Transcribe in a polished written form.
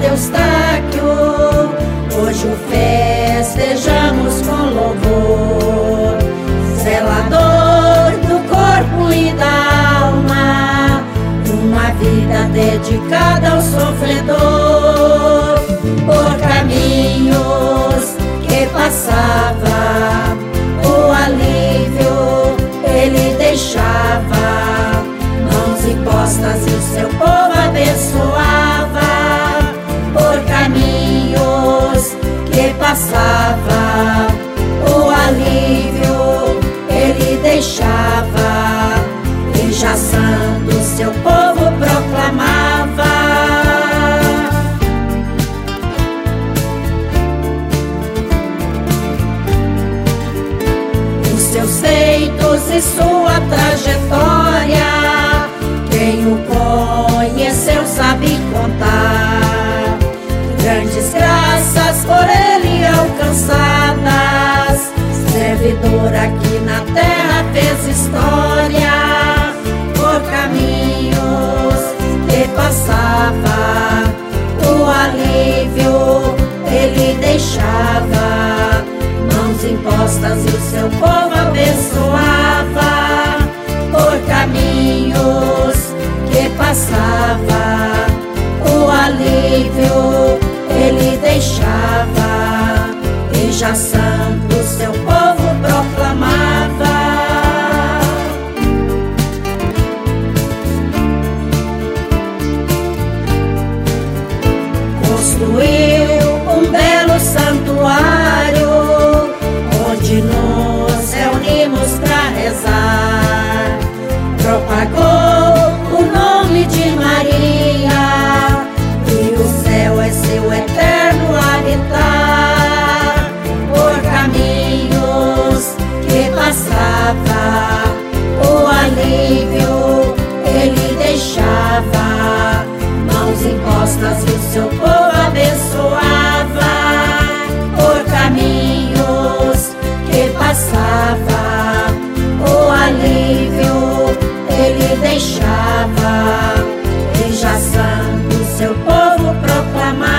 Eustáquio, hoje o festejamos com louvor. Zelador do corpo e da alma, uma vida dedicada ao sofredor. Por caminhos que passava, o alívio ele deixava, mãos impostas e o seu povo abençoava. Por caminhos que passava, o alívio ele deixava, e já santo seu povo proclamava. Os seus feitos e sua trajetória, quem o conheceu sabe contar. Grandes graças por ele alcançadas, servidor aqui na terra fez história. Por caminhos que passava, o alívio ele deixava, mãos impostas e o seu povo abençoava. Por caminhos que passava, o alívio ele deixava, e já santo seu povo proclamava. Construiu um belo santuário, onde nos reunimos pra rezar. Propagou o nome de Maria, e o céu é seu eterno habitar. Por caminhos que passava, o alívio ele deixava, mãos impostas e o seu povo abençoava. Por caminhos que passava, o alívio ele deixava, e já santo seu povo proclamava.